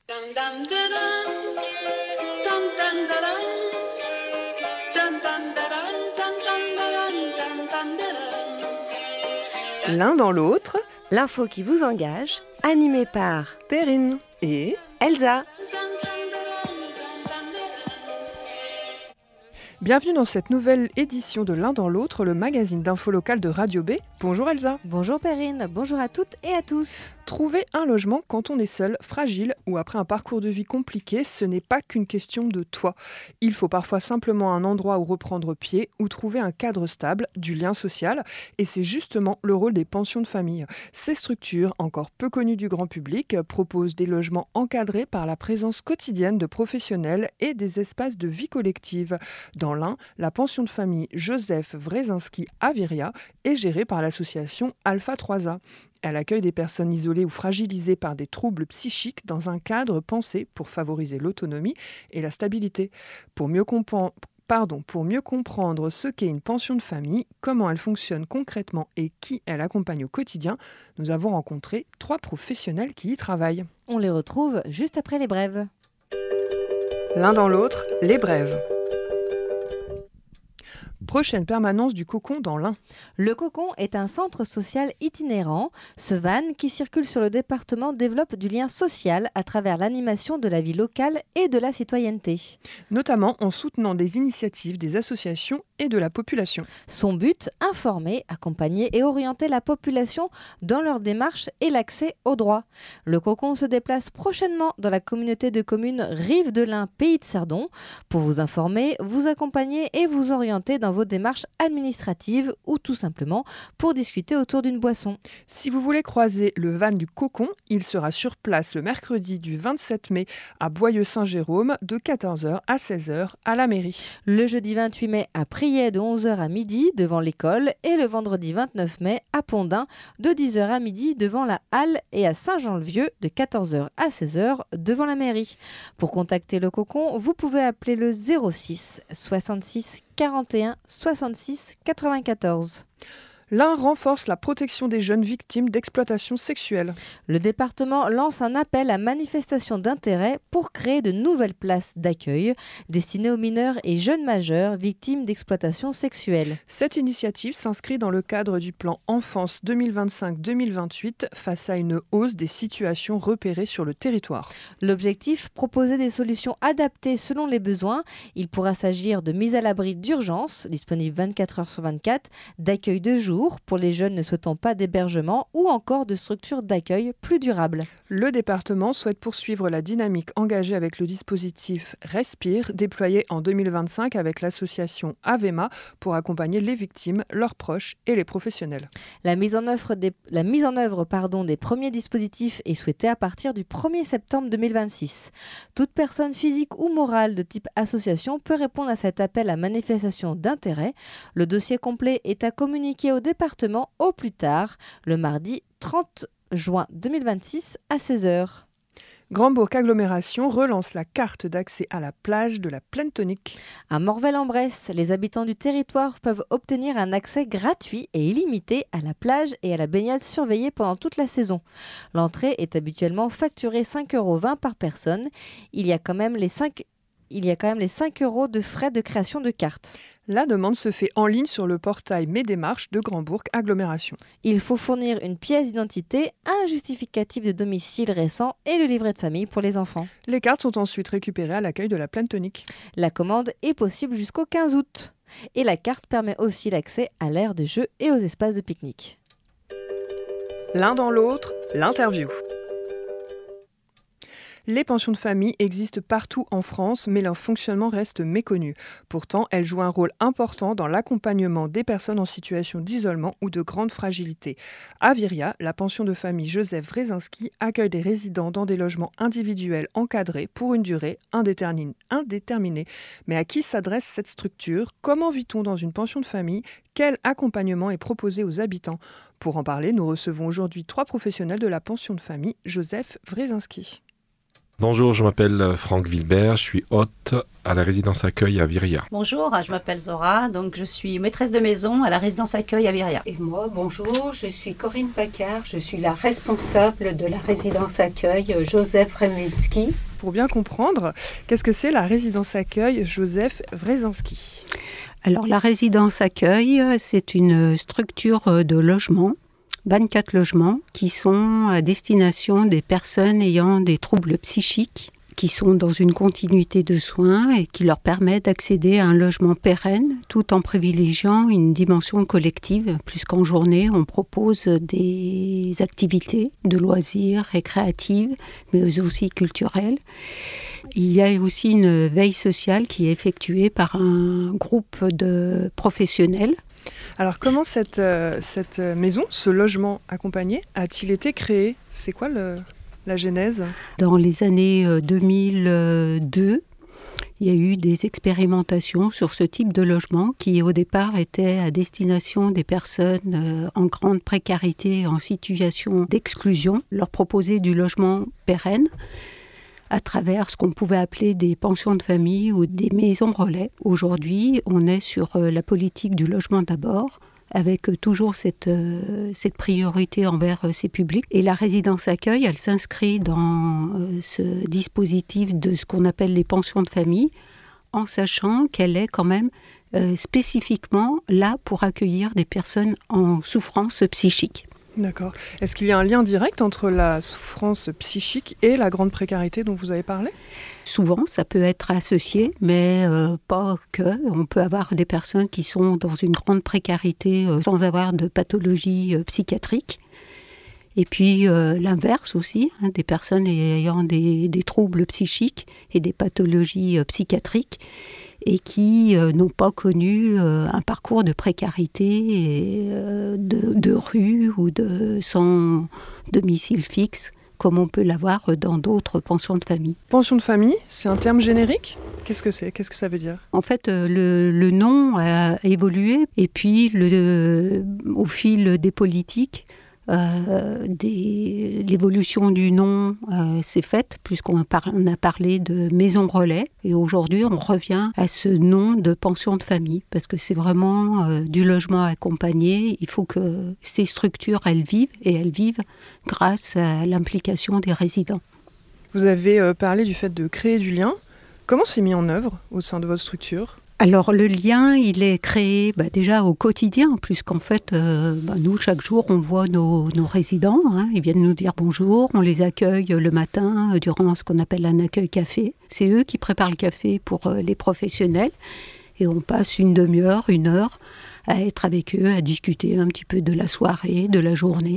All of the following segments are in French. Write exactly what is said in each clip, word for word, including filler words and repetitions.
L'un dans l'autre, l'info qui vous engage, animée par Perrine et Elsa. Bienvenue dans cette nouvelle édition de L'un dans l'autre, le magazine d'info locale de Radio B. Bonjour Elsa. Bonjour Perrine, bonjour à toutes et à tous. Trouver un logement quand on est seul, fragile ou après un parcours de vie compliqué, ce n'est pas qu'une question de toit. Il faut parfois simplement un endroit où reprendre pied, ou trouver un cadre stable, du lien social, et c'est justement le rôle des pensions de famille. Ces structures, encore peu connues du grand public, proposent des logements encadrés par la présence quotidienne de professionnels et des espaces de vie collective. Dans l'Ain, la pension de famille Joseph Wrezinski à Viria est gérée par l'association Alpha trois A. Elle accueille des personnes isolées ou fragilisées par des troubles psychiques dans un cadre pensé pour favoriser l'autonomie et la stabilité. Pour mieux comprendre Pardon, pour mieux comprendre ce qu'est une pension de famille, comment elle fonctionne concrètement et qui elle accompagne au quotidien, nous avons rencontré trois professionnels qui y travaillent. On les retrouve juste après les brèves. L'un dans l'autre, les brèves. Prochaine permanence du Cocon dans l'Ain. Le Cocon est un centre social itinérant. Ce van qui circule sur le département développe du lien social à travers l'animation de la vie locale et de la citoyenneté. Notamment en soutenant des initiatives des associations et de la population. Son but, informer, accompagner et orienter la population dans leur démarche et l'accès aux droits. Le Cocon se déplace prochainement dans la communauté de communes Rive de l'Ain, Pays de Cerdon, pour vous informer, vous accompagner et vous orienter dans vos démarches administratives ou tout simplement pour discuter autour d'une boisson. Si vous voulez croiser le van du Cocon, il sera sur place le mercredi du vingt-sept mai à Boyeux-Saint-Jérôme de quatorze heures à seize heures à la mairie. Le jeudi vingt-huit mai à Priet de onze heures à midi devant l'école et le vendredi vingt-neuf mai à Pondin de dix heures à midi devant la halle et à Saint-Jean-le-Vieux de quatorze heures à seize heures devant la mairie. Pour contacter le Cocon, vous pouvez appeler le zéro six soixante-six quarante et un soixante-six quatre-vingt-quatorze. L'Ain renforce la protection des jeunes victimes d'exploitation sexuelle. Le département lance un appel à manifestation d'intérêt pour créer de nouvelles places d'accueil destinées aux mineurs et jeunes majeurs victimes d'exploitation sexuelle. Cette initiative s'inscrit dans le cadre du plan Enfance deux mille vingt-cinq deux mille vingt-huit face à une hausse des situations repérées sur le territoire. L'objectif, proposer des solutions adaptées selon les besoins. Il pourra s'agir de mise à l'abri d'urgence, disponible vingt-quatre heures sur vingt-quatre, d'accueil de jour pour les jeunes ne souhaitant pas d'hébergement ou encore de structures d'accueil plus durables. Le département souhaite poursuivre la dynamique engagée avec le dispositif Respire, déployé en deux mille vingt-cinq avec l'association Avema pour accompagner les victimes, leurs proches et les professionnels. La mise en œuvre des, la mise en œuvre, pardon, des premiers dispositifs est souhaitée à partir du premier septembre deux mille vingt-six. Toute personne physique ou morale de type association peut répondre à cet appel à manifestation d'intérêt. Le dossier complet est à communiquer au département au plus tard, le mardi trente juin deux mille vingt-six à seize heures. Grand-Bourg Agglomération relance la carte d'accès à la plage de la Plaine Tonique. À Morvel-en-Bresse, les habitants du territoire peuvent obtenir un accès gratuit et illimité à la plage et à la baignade surveillée pendant toute la saison. L'entrée est habituellement facturée cinq euros vingt par personne. Il y a quand même les cinq Il y a quand même les cinq euros de frais de création de carte. La demande se fait en ligne sur le portail Mes démarches de Grand-Bourg Agglomération. Il faut fournir une pièce d'identité, un justificatif de domicile récent et le livret de famille pour les enfants. Les cartes sont ensuite récupérées à l'accueil de la Plaine Tonique. La commande est possible jusqu'au quinze août. Et la carte permet aussi l'accès à l'aire de jeu et aux espaces de pique-nique. L'un dans l'autre, l'interview. Les pensions de famille existent partout en France, mais leur fonctionnement reste méconnu. Pourtant, elles jouent un rôle important dans l'accompagnement des personnes en situation d'isolement ou de grande fragilité. À Viria, la pension de famille Joseph Wrezinski accueille des résidents dans des logements individuels encadrés pour une durée indéterminée. Mais à qui s'adresse cette structure ? Comment vit-on dans une pension de famille ? Quel accompagnement est proposé aux habitants ? Pour en parler, nous recevons aujourd'hui trois professionnels de la pension de famille Joseph Wrezinski. Bonjour, je m'appelle Franck Wilbert, je suis hôte à la résidence accueil à Viriat. Bonjour, je m'appelle Zora, donc je suis maîtresse de maison à la résidence accueil à Viriat. Et moi, bonjour, je suis Corinne Paccard, je suis la responsable de la résidence accueil Joseph Wrezinski. Pour bien comprendre, qu'est-ce que c'est la résidence accueil Joseph Wrezinski ? Alors la résidence accueil, c'est une structure de logement, vingt-quatre logements, qui sont à destination des personnes ayant des troubles psychiques, qui sont dans une continuité de soins et qui leur permettent d'accéder à un logement pérenne tout en privilégiant une dimension collective. Plus qu'en journée, on propose des activités de loisirs récréatives, mais aussi culturelles. Il y a aussi une veille sociale qui est effectuée par un groupe de professionnels. Alors comment cette, euh, cette maison, ce logement accompagné, a-t-il été créé ? C'est quoi le, la genèse ? Dans les années deux mille deux, il y a eu des expérimentations sur ce type de logement qui au départ était à destination des personnes en grande précarité, en situation d'exclusion, leur proposer du logement pérenne à travers ce qu'on pouvait appeler des pensions de famille ou des maisons relais. Aujourd'hui, on est sur la politique du logement d'abord, avec toujours cette, cette priorité envers ces publics. Et la résidence accueil, elle s'inscrit dans ce dispositif de ce qu'on appelle les pensions de famille, en sachant qu'elle est quand même euh, spécifiquement là pour accueillir des personnes en souffrance psychique. D'accord. Est-ce qu'il y a un lien direct entre la souffrance psychique et la grande précarité dont vous avez parlé ? Souvent, ça peut être associé, mais euh, pas que. On peut avoir des personnes qui sont dans une grande précarité euh, sans avoir de pathologie euh, psychiatrique. Et puis euh, l'inverse aussi, hein, des personnes ayant des, des troubles psychiques et des pathologies euh, psychiatriques et qui euh, n'ont pas connu euh, un parcours de précarité, et, euh, de, de rue ou de sans domicile fixe, comme on peut l'avoir dans d'autres pensions de famille. Pension de famille, c'est un terme générique ? Qu'est-ce que c'est ? Qu'est-ce que ça veut dire ? En fait, euh, le, le nom a évolué, et puis le, au fil des politiques, Euh, des, l'évolution du nom euh, s'est faite, puisqu'on a, par, on a parlé de maison relais, et aujourd'hui on revient à ce nom de pension de famille, parce que c'est vraiment euh, du logement accompagné. Il faut que ces structures, elles vivent, et elles vivent grâce à l'implication des résidents. Vous avez euh, parlé du fait de créer du lien. Comment c'est mis en œuvre au sein de votre structure ? Alors le lien, il est créé bah, déjà au quotidien, puisqu'en fait, euh, bah, nous, chaque jour, on voit nos, nos résidents, hein, ils viennent nous dire bonjour, on les accueille le matin euh, durant ce qu'on appelle un accueil café. C'est eux qui préparent le café pour euh, les professionnels, et on passe une demi-heure, une heure à être avec eux, à discuter un petit peu de la soirée, de la journée.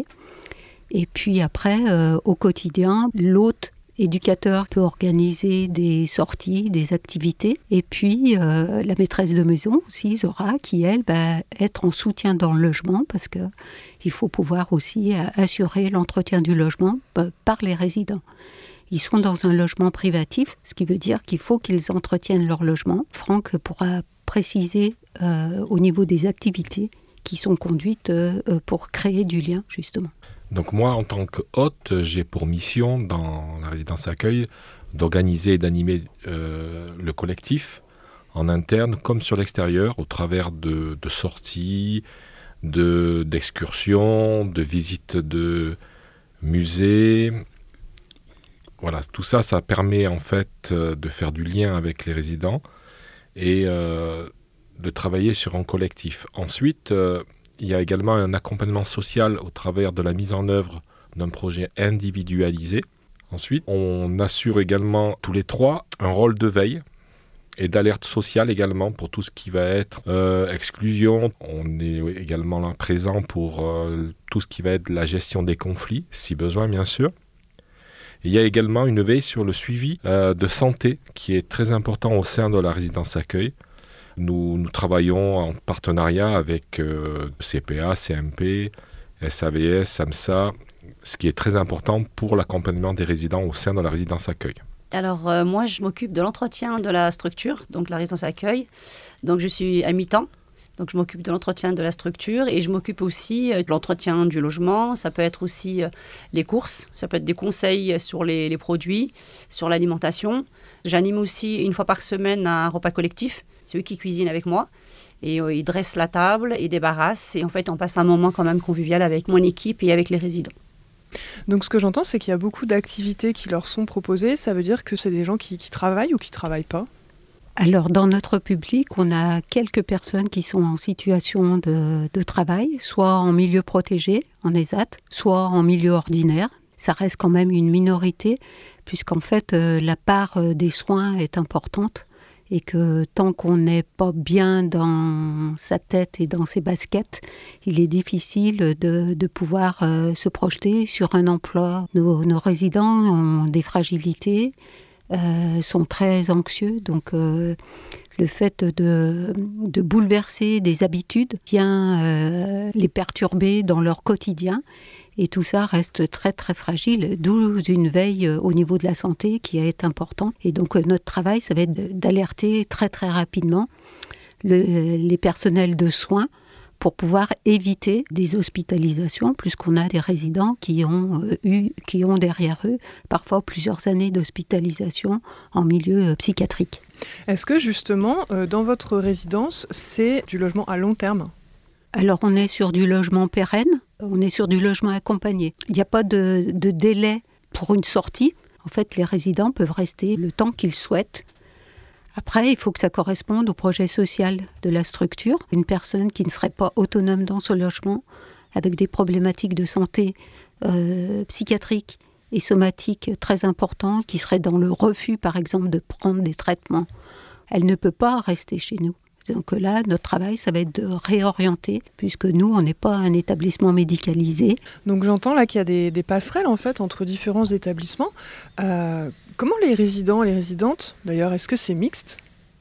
Et puis après, euh, au quotidien, l'hôte éducateur peut organiser des sorties, des activités. Et puis, euh, la maîtresse de maison aussi, Zora, qui, elle, va être en soutien dans le logement, parce qu'il faut pouvoir aussi assurer l'entretien du logement par les résidents. Ils sont dans un logement privatif, ce qui veut dire qu'il faut qu'ils entretiennent leur logement. Franck pourra préciser euh, au niveau des activités qui sont conduites euh, pour créer du lien, justement. Donc moi, en tant que hôte, j'ai pour mission dans la résidence accueil d'organiser et d'animer euh, le collectif en interne comme sur l'extérieur, au travers de, de sorties, de, d'excursions, de visites de musées. Voilà, tout ça, ça permet en fait de faire du lien avec les résidents et euh, de travailler sur un collectif. Ensuite, euh, il y a également un accompagnement social au travers de la mise en œuvre d'un projet individualisé. Ensuite, on assure également tous les trois un rôle de veille et d'alerte sociale également pour tout ce qui va être euh, exclusion. On est également là présent pour euh, tout ce qui va être la gestion des conflits, si besoin bien sûr. Et il y a également une veille sur le suivi euh, de santé qui est très important au sein de la résidence accueil. Nous, nous travaillons en partenariat avec euh, C P A, C M P, S A V S, SAMSA, ce qui est très important pour l'accompagnement des résidents au sein de la résidence accueil. Alors euh, moi, je m'occupe de l'entretien de la structure, donc la résidence accueil. Donc je suis à mi-temps. Donc je m'occupe de l'entretien de la structure et je m'occupe aussi de l'entretien du logement. Ça peut être aussi les courses, ça peut être des conseils sur les, les produits, sur l'alimentation. J'anime aussi une fois par semaine un repas collectif. C'est eux qui cuisinent avec moi et euh, ils dressent la table, ils débarrassent et en fait on passe un moment quand même convivial avec mon équipe et avec les résidents. Donc ce que j'entends, c'est qu'il y a beaucoup d'activités qui leur sont proposées. Ça veut dire que c'est des gens qui, qui travaillent ou qui ne travaillent pas ? Alors, dans notre public, on a quelques personnes qui sont en situation de, de travail, soit en milieu protégé, en E S A T, soit en milieu ordinaire. Ça reste quand même une minorité, puisqu'en fait, euh, la part euh, des soins est importante et que tant qu'on n'est pas bien dans sa tête et dans ses baskets, il est difficile de, de pouvoir euh, se projeter sur un emploi. Nos, nos résidents ont des fragilités, Euh, sont très anxieux, donc euh, le fait de, de bouleverser des habitudes vient euh, les perturber dans leur quotidien et tout ça reste très très fragile, d'où une veille au niveau de la santé qui est importante. Et donc euh, notre travail, ça va être d'alerter très très rapidement le, les personnels de soins pour pouvoir éviter des hospitalisations, puisqu'on a des résidents qui ont euh, eu, qui ont derrière eux parfois plusieurs années d'hospitalisation en milieu euh, psychiatrique. Est-ce que justement, euh, dans votre résidence, c'est du logement à long terme ? Alors on est sur du logement pérenne, on est sur du logement accompagné. Il n'y a pas de, de délai pour une sortie. En fait, les résidents peuvent rester le temps qu'ils souhaitent. Après, il faut que ça corresponde au projet social de la structure. Une personne qui ne serait pas autonome dans ce logement, avec des problématiques de santé euh, psychiatrique et somatique très importantes, qui serait dans le refus, par exemple, de prendre des traitements, elle ne peut pas rester chez nous. Donc là, notre travail, ça va être de réorienter, puisque nous, on n'est pas un établissement médicalisé. Donc j'entends là qu'il y a des, des passerelles en fait entre différents établissements. Euh, comment les résidents et les résidentes, d'ailleurs, est-ce que c'est mixte ?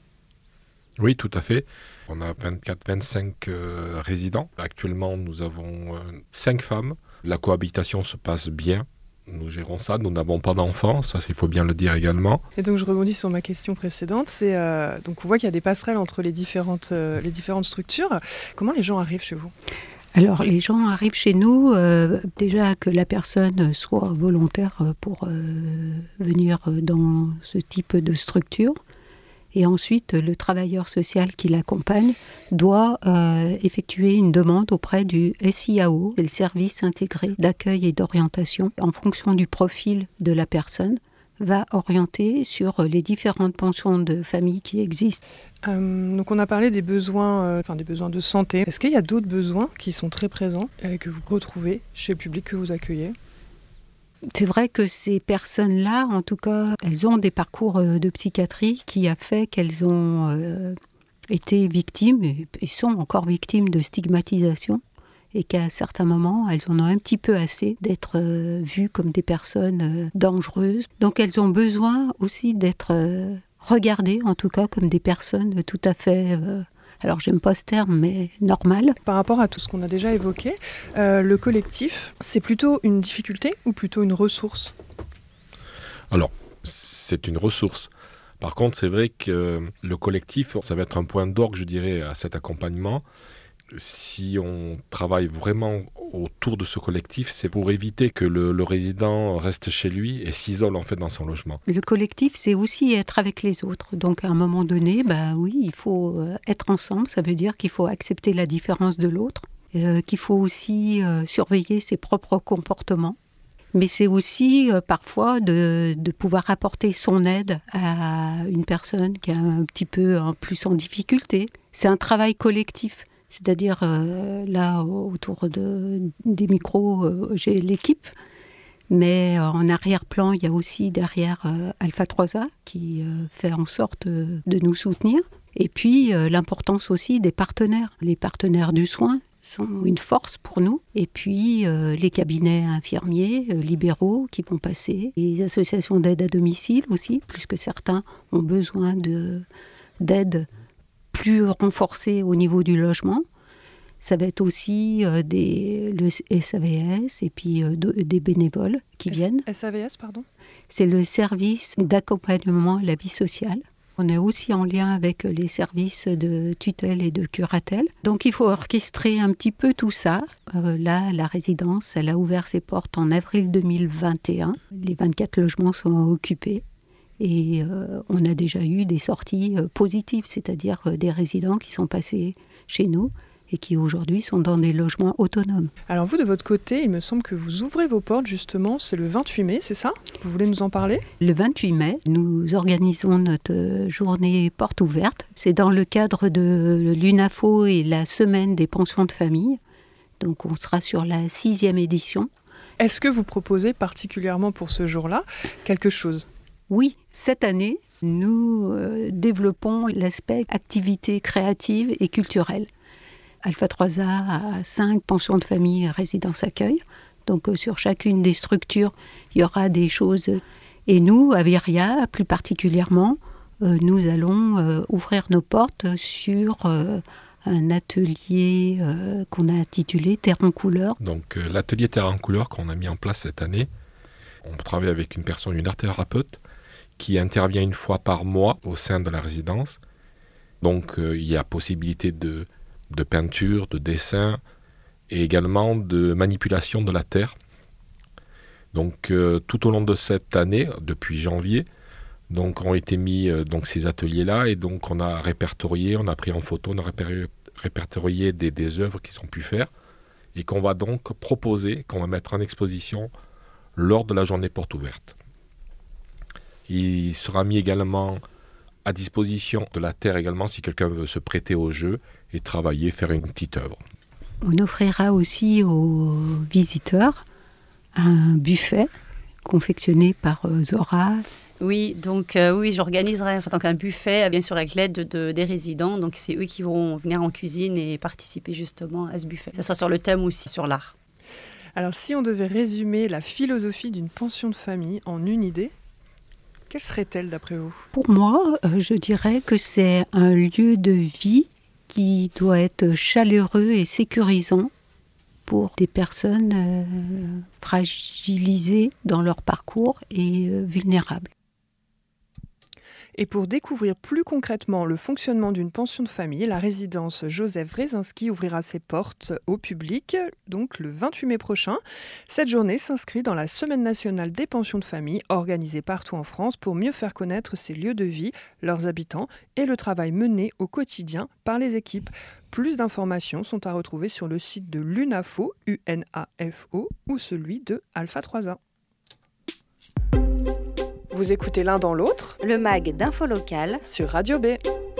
Oui, tout à fait. On a vingt-quatre vingt-cinq euh, résidents. Actuellement, nous avons euh, cinq femmes. La cohabitation se passe bien. Nous gérons ça, nous n'avons pas d'enfants, ça il faut bien le dire également. Et donc je rebondis sur ma question précédente, c'est euh, donc on voit qu'il y a des passerelles entre les différentes, euh, les différentes structures. Comment les gens arrivent chez vous ? Alors les gens arrivent chez nous, euh, déjà que la personne soit volontaire pour euh, venir dans ce type de structure. Et ensuite, le travailleur social qui l'accompagne doit euh, effectuer une demande auprès du S I A O, c'est le service intégré d'accueil et d'orientation. En fonction du profil de la personne, va orienter sur les différentes pensions de famille qui existent. Euh, donc on a parlé des besoins, euh, enfin des besoins de santé. Est-ce qu'il y a d'autres besoins qui sont très présents et que vous retrouvez chez le public que vous accueillez ? C'est vrai que ces personnes-là, en tout cas, elles ont des parcours de psychiatrie qui a fait qu'elles ont euh, été victimes et, et sont encore victimes de stigmatisation et qu'à certains moments, elles en ont un petit peu assez d'être euh, vues comme des personnes euh, dangereuses. Donc elles ont besoin aussi d'être euh, regardées, en tout cas, comme des personnes tout à fait... Euh, alors j'aime pas ce terme, mais normal. Par rapport à tout ce qu'on a déjà évoqué, euh, le collectif, c'est plutôt une difficulté ou plutôt une ressource ? Alors, c'est une ressource. Par contre, c'est vrai que le collectif, ça va être un point d'orgue, je dirais, à cet accompagnement. Si on travaille vraiment autour de ce collectif, c'est pour éviter que le, le résident reste chez lui et s'isole en fait dans son logement. Le collectif, c'est aussi être avec les autres. Donc à un moment donné, bah oui, il faut être ensemble. Ça veut dire qu'il faut accepter la différence de l'autre, euh, qu'il faut aussi euh, surveiller ses propres comportements. Mais c'est aussi euh, parfois de, de pouvoir apporter son aide à une personne qui est un petit peu en plus en difficulté. C'est un travail collectif. C'est-à-dire, euh, là, autour de, des micros, euh, j'ai l'équipe. Mais euh, en arrière-plan, il y a aussi derrière euh, Alpha trois A qui euh, fait en sorte euh, de nous soutenir. Et puis, euh, l'importance aussi des partenaires. Les partenaires du soin sont une force pour nous. Et puis, euh, les cabinets infirmiers, euh, libéraux qui vont passer. Les associations d'aide à domicile aussi, puisque certains ont besoin de, d'aide plus renforcée au niveau du logement. Ça va être aussi euh, des, le S A V S et puis euh, de, des bénévoles qui S- viennent. S A V S, pardon ? C'est le service d'accompagnement à la vie sociale. On est aussi en lien avec les services de tutelle et de curatelle. Donc il faut orchestrer un petit peu tout ça. Euh, là, la résidence, elle a ouvert ses portes en avril deux mille vingt et un. Les vingt-quatre logements sont occupés. Et euh, on a déjà eu des sorties euh, positives, c'est-à-dire euh, des résidents qui sont passés chez nous et qui aujourd'hui sont dans des logements autonomes. Alors vous, de votre côté, il me semble que vous ouvrez vos portes justement, c'est le vingt-huit mai, c'est ça ? Vous voulez nous en parler ? Le vingt-huit mai, nous organisons notre journée porte ouverte. C'est dans le cadre de l'U N A F O et la semaine des pensions de famille. Donc on sera sur la sixième édition. Est-ce que vous proposez particulièrement pour ce jour-là quelque chose ? Oui, cette année, nous euh, développons l'aspect activité créative et culturelle. Alpha trois A a cinq pensions de famille et résidences accueil. Donc euh, sur chacune des structures, il y aura des choses. Et nous, à Viria, plus particulièrement, euh, nous allons euh, ouvrir nos portes sur euh, un atelier euh, qu'on a intitulé Terre en couleur. Donc euh, l'atelier Terre en couleur qu'on a mis en place cette année, on travaille avec une personne, une art thérapeute, qui intervient une fois par mois au sein de la résidence. Donc euh, il y a possibilité de de peinture, de dessin et également de manipulation de la terre. Donc euh, tout au long de cette année, depuis janvier, donc ont été mis euh, donc ces ateliers-là et donc on a répertorié, on a pris en photo, on a réper- répertorié des, des œuvres qui sont pu faire et qu'on va donc proposer, qu'on va mettre en exposition lors de la journée porte ouverte. Il sera mis également à disposition de la terre également si quelqu'un veut se prêter au jeu et travailler, faire une petite œuvre. On offrira aussi aux visiteurs un buffet confectionné par Zora. Oui, donc euh, oui, j'organiserai enfin, donc un buffet, bien sûr avec l'aide de, de, des résidents. Donc c'est eux qui vont venir en cuisine et participer justement à ce buffet. Ça sera sur le thème aussi, sur l'art. Alors si on devait résumer la philosophie d'une pension de famille en une idée, quelle serait-elle d'après vous ? Pour moi, euh, je dirais que c'est un lieu de vie qui doit être chaleureux et sécurisant pour des personnes euh, fragilisées dans leur parcours et euh, vulnérables. Et pour découvrir plus concrètement le fonctionnement d'une pension de famille, la résidence Joseph Wrezinski ouvrira ses portes au public, donc le vingt-huit mai prochain. Cette journée s'inscrit dans la Semaine nationale des pensions de famille, organisée partout en France pour mieux faire connaître ces lieux de vie, leurs habitants et le travail mené au quotidien par les équipes. Plus d'informations sont à retrouver sur le site de l'U N A F O, U N A F O, ou celui de Alpha trois A. Vous écoutez L'un dans l'autre, Le mag d'Info Local sur Radio B.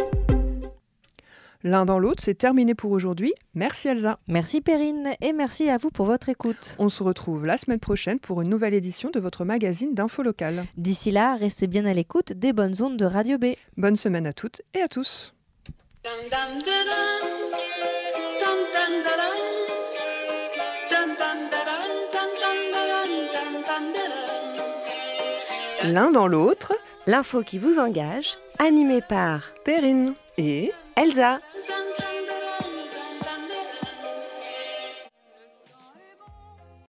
L'un dans l'autre, c'est terminé pour aujourd'hui. Merci Elsa. Merci Perrine et merci à vous pour votre écoute. On se retrouve la semaine prochaine pour une nouvelle édition de votre magazine d'Info Local. D'ici là, restez bien à l'écoute des bonnes ondes de Radio B. Bonne semaine à toutes et à tous. L'un dans l'autre, l'info qui vous engage, animée par Perrine et Elsa.